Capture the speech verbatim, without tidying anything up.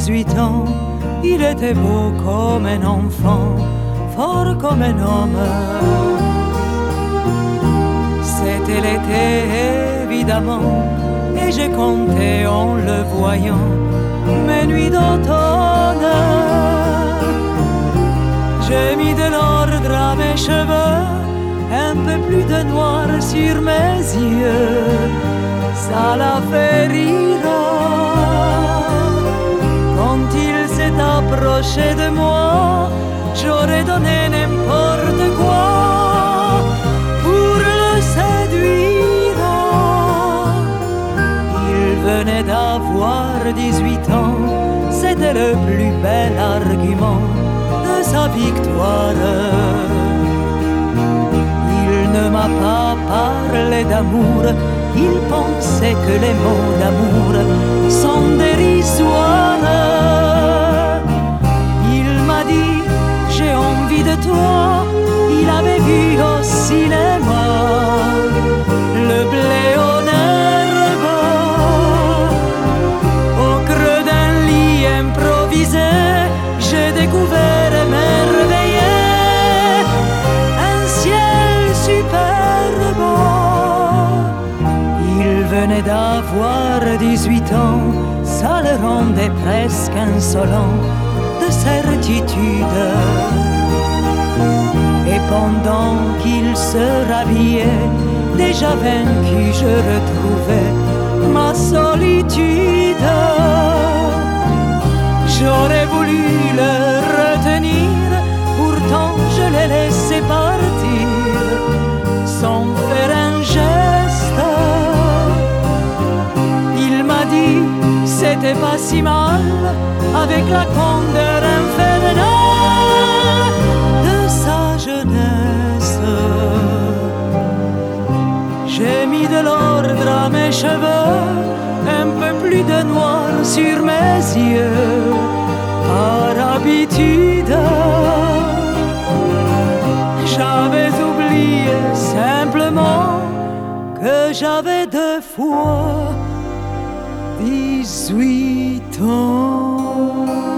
dix-huit ans, il était beau comme un enfant, fort comme un homme. C'était l'été évidemment, et j'ai compté en le voyant mes nuits d'automne. J'ai mis de l'ordre à mes cheveux, un peu plus de noir sur mes yeux, ça l'a fait rire. Quand il s'est approché de moi, j'aurais donné n'importe quoi pour le séduire. Il venait d'avoir dix-huit ans, c'était le plus bel argument de sa victoire. Il ne m'a pas parlé d'amour, il pensait que les mots d'amour sont dérisoires. Il m'a dit j'ai envie de toi, il avait vu au cinéma le blé en herbe. Au creux d'un lit improvisé, j'ai découvert émerveillé un ciel superbe. Il venait d'avoir dix-huit ans, ça le rendait presque insolent de certitude. Et pendant qu'il se rhabillait, déjà vaincu, je retrouvais ma solitude. J'aurais voulu le retenir, pourtant je l'ai laissé partir sans faire un geste. Il m'a dit c'était pas si mal, avec la candeur infernale de sa jeunesse. J'ai mis de l'ordre à mes cheveux, un peu plus de noir sur mes yeux, par habitude. J'avais oublié simplement que j'avais deux fois dix-huit ans.